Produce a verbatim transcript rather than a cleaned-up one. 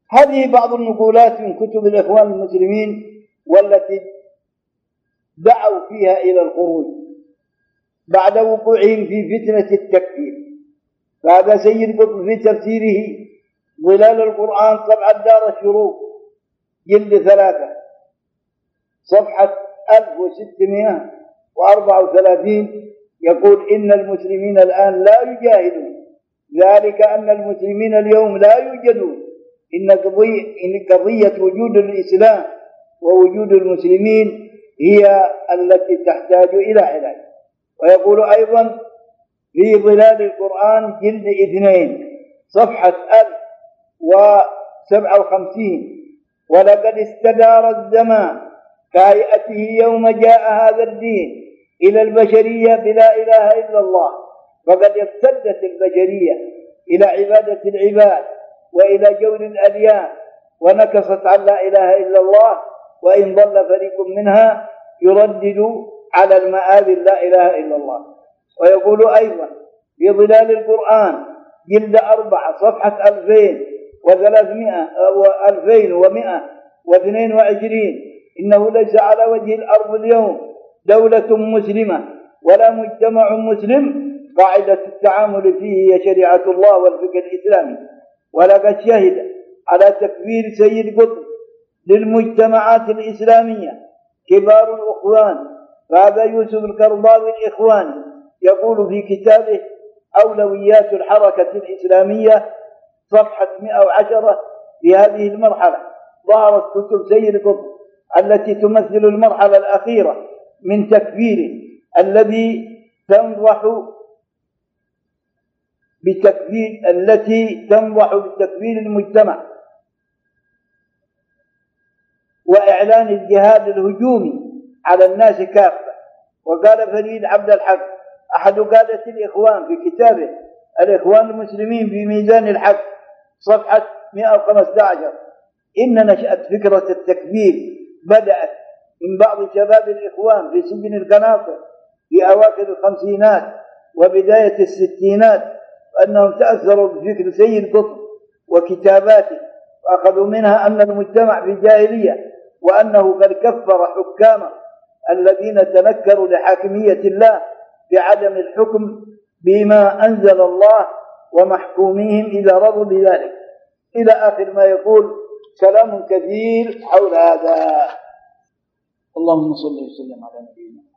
هذه بعض النقولات من كتب الإخوان المسلمين والتي دعوا فيها إلى الخروج بعد وقوعهم في فتنة التكفير. فهذا سيد قطب في تفسيره ظلال القرآن طبعة دار الشروق جلد ثلاثة صفحة ألف وستمائة وأربعة وثلاثين يقول: إن المسلمين الآن لا يجاهدون، ذلك أن المسلمين اليوم لا يوجدون، إن قضية, إن قضية وجود الإسلام ووجود المسلمين هي التي تحتاج إلى علاج. ويقول أيضا في ظلال القرآن جلد اثنين صفحة ألف وسبعة وخمسين: ولقد استدار الزمان كهيئته يوم جاء هذا الدين إلى البشرية بلا إله إلا الله، فقد ارتدت البشرية إلى عبادة العباد وإلى جور الأديان ونكصت عن لا إله إلا الله، وإن ضل فريق منها يردد على المآذ لا إله إلا الله. ويقول أيضا في ظلال القرآن جلد أربعة صفحة ألفين وثلاثمائة وألفين ومائة واثنين وعشرين: إنه ليس على وجه الأرض اليوم دولة مسلمة ولا مجتمع مسلم قاعدة التعامل فيه هي شريعة الله والفقه الإسلامي. ولقد شهد على تكفير سيد قطب للمجتمعات الإسلامية كبار الإخوان، فهذا يوسف القرضاوي الإخواني يقول في كتابه أولويات الحركة الإسلامية صفحة مئة وعشرة: في هذه المرحلة ظهرت كتب سيد قطب التي تمثل المرحلة الأخيرة من تكفيره الذي تنضح بتكفير التي تنضح بتكفير المجتمع وإعلان الجهاد الهجومي على الناس كافة. وقال فريد عبد الحق أحد قادة الإخوان في كتابه الإخوان المسلمين في ميزان الحق صفحة مئة وخمسة عشر: إن نشأة فكرة التكفير بدأت من بعض شباب الإخوان في سجن القناطر في أواخر الخمسينات وبداية الستينات، وأنهم تأثروا بفكر سيد قطب وكتاباته وأخذوا منها أن المجتمع في جاهلية، وأنه قد كفر حكامه الذين تنكروا لحاكمية الله بعدم الحكم بما أنزل الله ومحكوميهم إذا رضوا بذلك، إلى آخر ما يقول. كلام كثير حول هذا. اللهم صل وسلم على نبينا